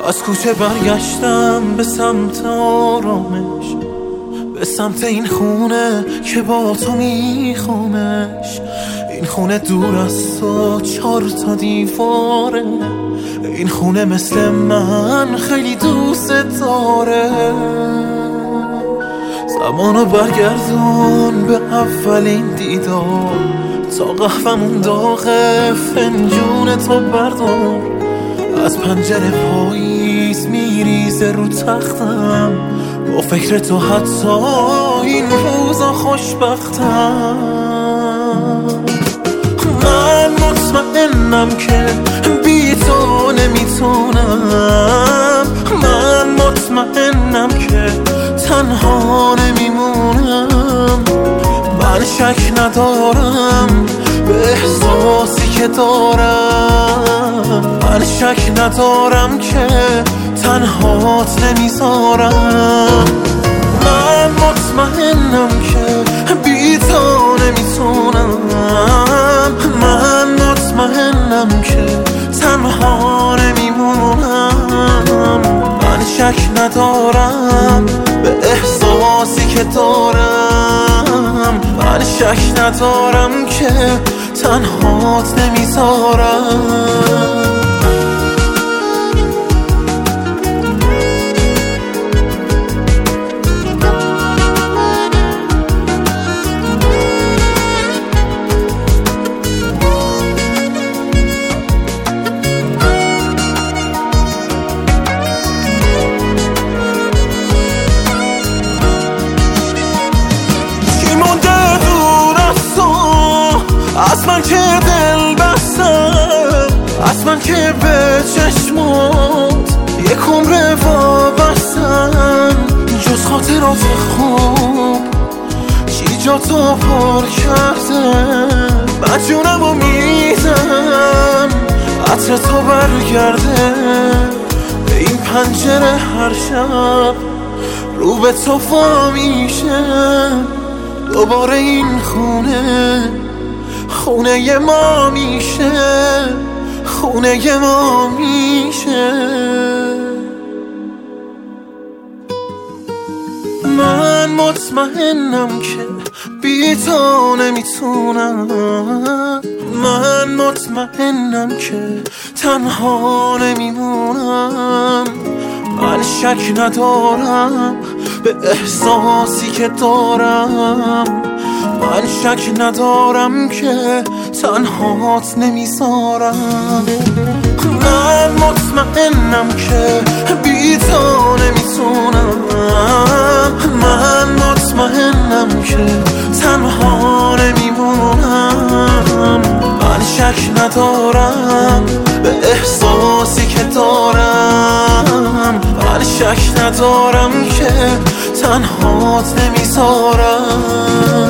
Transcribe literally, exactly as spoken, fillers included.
از کوچه برگشتم به سمت آرامش، به سمت این خونه که با تو میخوامش. این خونه دور از تو چار تا دیواره، این خونه مثل من خیلی دوست داره. زمانو برگردون به اولین دیدار، تا قهوه‌مون داغه فنجون تو بردار. از پنجره پاییز میریزه رو تختم، با فکر تو حتی این روزا خوشبختم. من مطمئنم که بی تو نمیتونم، من مطمئنم که تنها نمیمونم. من شک ندارم به احساسی که دارم، من شک ندارم که تنهات نمیذارم. من مطمئنم که بی تو نمیتونم، من مطمئنم که تنها نمیمونم. من شک ندارم به احساسی که دارم، من شک ندارم که تنهات نمیذارم. از من که دل بستم، از من که به چشمات یک عمر وابستم. جز خاطرات خوب چی جا تو پر کرده، من جونمو میدم عطر تو برگرده. به این پنجره هر شب رو به تو وا میشه، دوباره این خونه خونه ما میشه، خونه ما میشه. من مطمئنم که بی تو نمیتونم، من مطمئنم که تنها نمیمونم. من شک ندارم به احساسی که دارم، من شک ندارم که تنهات نمیذارم. من مطمئنم که بی تو نمیتونم، من مطمئنم که تنها نمیمونم. من شک ندارم به احساسی که دارم، من شک ندارم که تنهات نمیذارم.